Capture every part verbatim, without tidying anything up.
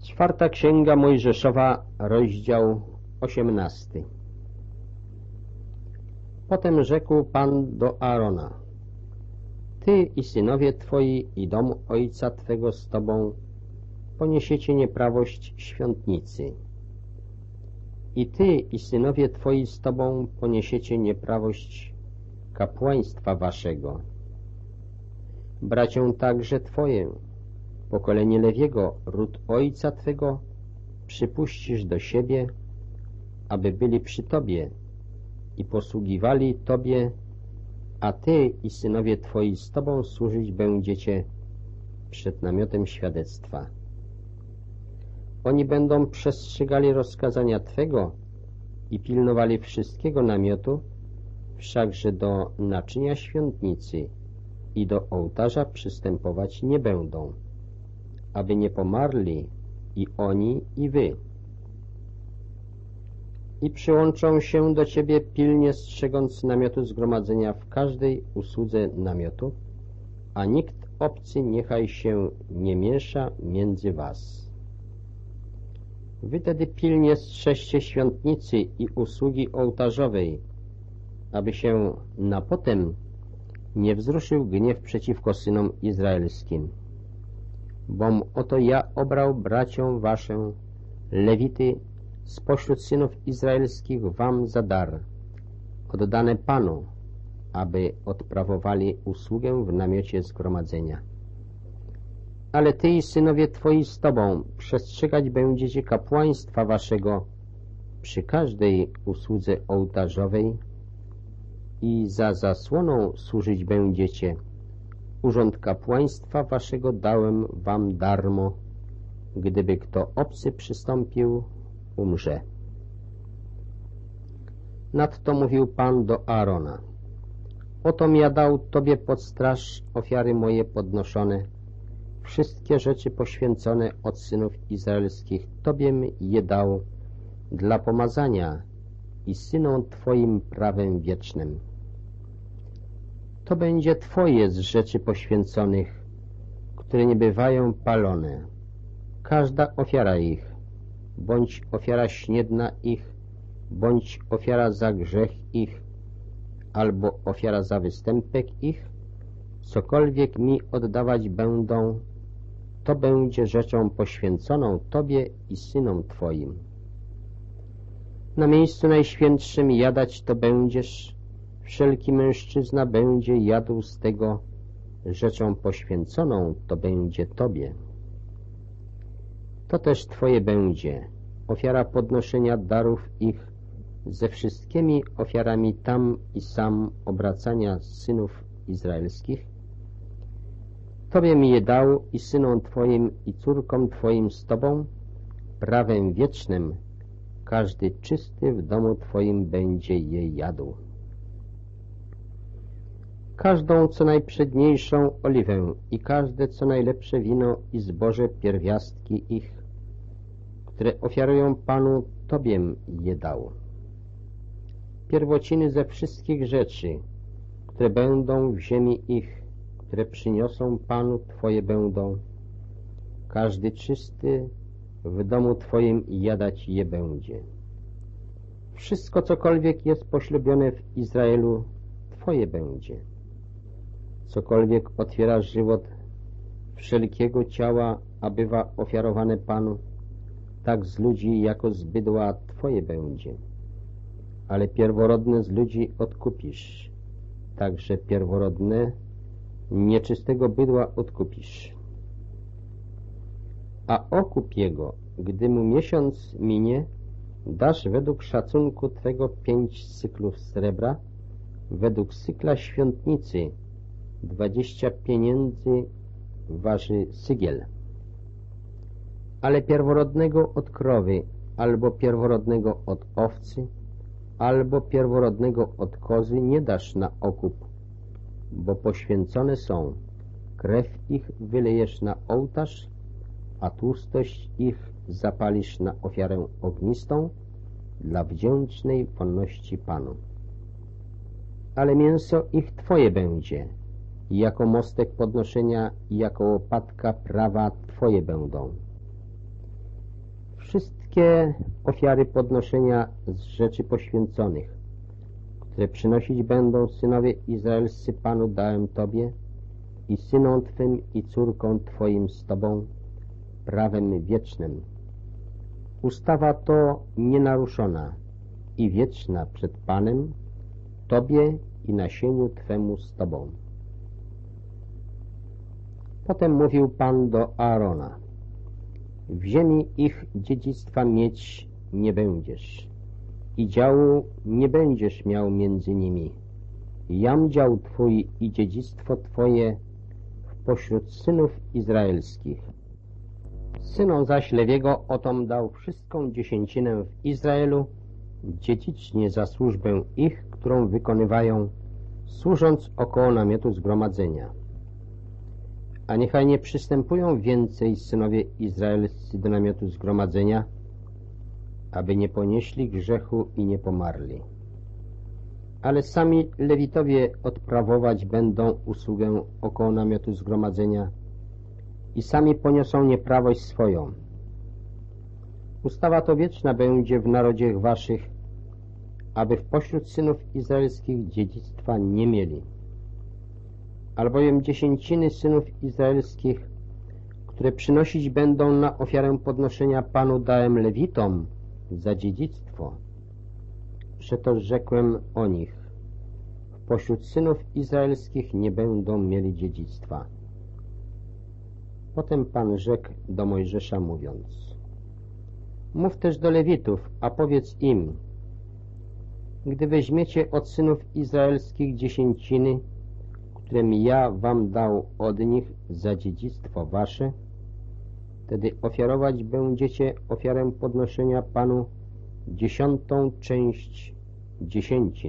Czwarta Księga Mojżeszowa, rozdział osiemnasty. Potem rzekł Pan do Aarona: Ty i synowie twoi i dom ojca twego z tobą poniesiecie nieprawość świątnicy. I ty i synowie twoi z tobą poniesiecie nieprawość kapłaństwa waszego. Bracią także twoje, pokolenie Lewiego, ród ojca twego, przypuścisz do siebie, aby byli przy tobie i posługiwali tobie, a ty i synowie twoi z tobą służyć będziecie przed namiotem świadectwa. Oni będą przestrzegali rozkazania twego i pilnowali wszystkiego namiotu, wszakże do naczynia świątnicy i do ołtarza przystępować nie będą, aby nie pomarli i oni, i wy. I przyłączą się do ciebie pilnie strzegąc namiotu zgromadzenia w każdej usłudze namiotu, a nikt obcy niechaj się nie miesza między was. Wy tedy pilnie strzeżcie świątnicy i usługi ołtarzowej, aby się na potem nie wzruszył gniew przeciwko synom izraelskim. Bom oto ja obrał braciom waszym, Lewity, spośród synów izraelskich wam za dar, oddane Panu, aby odprawowali usługę w namiocie zgromadzenia. Ale ty i synowie twoi z tobą przestrzegać będziecie kapłaństwa waszego przy każdej usłudze ołtarzowej i za zasłoną służyć będziecie. Urząd kapłaństwa waszego dałem wam darmo, gdyby kto obcy przystąpił, umrze. Nadto mówił Pan do Aarona: Otom ja dał tobie pod straż ofiary moje podnoszone, wszystkie rzeczy poświęcone od synów izraelskich tobiem je dał dla pomazania i synom twoim prawem wiecznym. To będzie twoje z rzeczy poświęconych, które nie bywają palone. Każda ofiara ich, bądź ofiara śniedna ich, bądź ofiara za grzech ich, albo ofiara za występek ich, cokolwiek mi oddawać będą, to będzie rzeczą poświęconą tobie i synom twoim. Na miejscu najświętszym jadać to będziesz, wszelki mężczyzna będzie jadł z tego, rzeczą poświęconą to będzie tobie. To też twoje będzie, ofiara podnoszenia darów ich ze wszystkimi ofiarami tam i sam obracania synów izraelskich. Tobie mi je dał i synom twoim i córkom twoim z tobą, prawem wiecznym, każdy czysty w domu twoim będzie je jadł. Każdą co najprzedniejszą oliwę i każde co najlepsze wino i zboże pierwiastki ich, które ofiarują Panu, tobiem je dał. Pierwociny ze wszystkich rzeczy, które będą w ziemi ich, które przyniosą Panu twoje będą, każdy czysty w domu twoim jadać je będzie. Wszystko cokolwiek jest poślubione w Izraelu, twoje będzie. Cokolwiek otwiera żywot wszelkiego ciała, a bywa ofiarowane Panu, tak z ludzi jako z bydła twoje będzie. Ale pierworodne z ludzi odkupisz, także pierworodne nieczystego bydła odkupisz. A okup jego, gdy mu miesiąc minie, dasz według szacunku twego pięć cyklów srebra, według cykla świątnicy dwadzieścia pieniędzy waży sygiel. Ale pierworodnego od krowy, albo pierworodnego od owcy, albo pierworodnego od kozy nie dasz na okup, bo poświęcone są. Krew ich wylejesz na ołtarz, a tłustość ich zapalisz na ofiarę ognistą dla wdzięcznej wonności Panu. Ale mięso ich twoje będzie, jako mostek podnoszenia i jako łopatka prawa twoje będą. Wszystkie ofiary podnoszenia z rzeczy poświęconych, które przynosić będą synowie izraelscy Panu, dałem Tobie i synom Twym i córkom Twoim z Tobą prawem wiecznym. Ustawa to nienaruszona i wieczna przed Panem, Tobie i nasieniu Twemu z Tobą. Potem mówił Pan do Aarona: w ziemi ich dziedzictwa mieć nie będziesz i działu nie będziesz miał między nimi. Jam dział Twój i dziedzictwo Twoje pośród synów izraelskich. Synom zaś Lewiego otom dał wszystką dziesięcinę w Izraelu, dziedzicznie za służbę ich, którą wykonywają, służąc około namiotu zgromadzenia. A niechaj nie przystępują więcej synowie izraelscy do namiotu zgromadzenia, aby nie ponieśli grzechu i nie pomarli. Ale sami Lewitowie odprawować będą usługę około namiotu zgromadzenia i sami poniosą nieprawość swoją. Ustawa to wieczna będzie w narodzie waszych, aby w pośród synów izraelskich dziedzictwa nie mieli. Albowiem dziesięciny synów izraelskich, które przynosić będą na ofiarę podnoszenia Panu, dałem Lewitom za dziedzictwo. Przeto rzekłem o nich: pośród synów izraelskich nie będą mieli dziedzictwa. Potem Pan rzekł do Mojżesza, mówiąc: mów też do Lewitów, a powiedz im: gdy weźmiecie od synów izraelskich dziesięciny, którym ja wam dał od nich za dziedzictwo wasze, wtedy ofiarować będziecie ofiarę podnoszenia Panu dziesiątą część dziesięcin.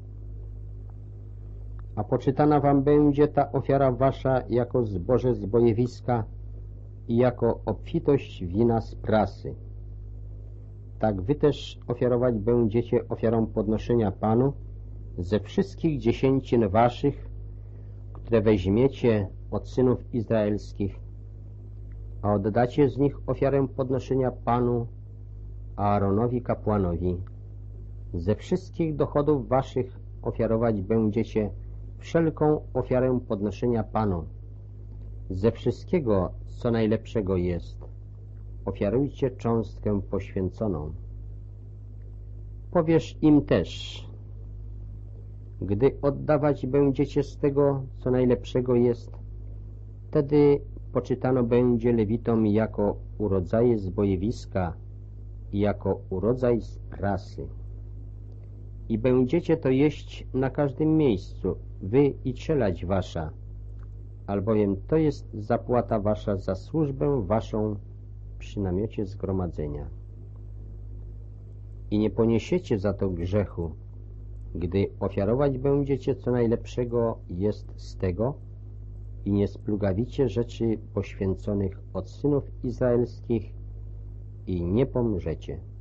A poczytana wam będzie ta ofiara wasza jako zboże z bojewiska i jako obfitość wina z prasy. Tak wy też ofiarować będziecie ofiarą podnoszenia Panu ze wszystkich dziesięcin waszych, które weźmiecie od synów izraelskich, a oddacie z nich ofiarę podnoszenia Panu Aaronowi kapłanowi. Ze wszystkich dochodów waszych ofiarować będziecie wszelką ofiarę podnoszenia Panu. Ze wszystkiego, co najlepszego jest, ofiarujcie cząstkę poświęconą. Powiesz im też: gdy oddawać będziecie z tego, co najlepszego jest, wtedy poczytano będzie Lewitom jako urodzaje z bojewiska i jako urodzaj z prasy. I będziecie to jeść na każdym miejscu, wy i czelać wasza, albowiem to jest zapłata wasza za służbę waszą przy namiocie zgromadzenia. I nie poniesiecie za to grzechu, gdy ofiarować będziecie, co najlepszego jest z tego, i nie splugawicie rzeczy poświęconych od synów izraelskich i nie pomrzecie.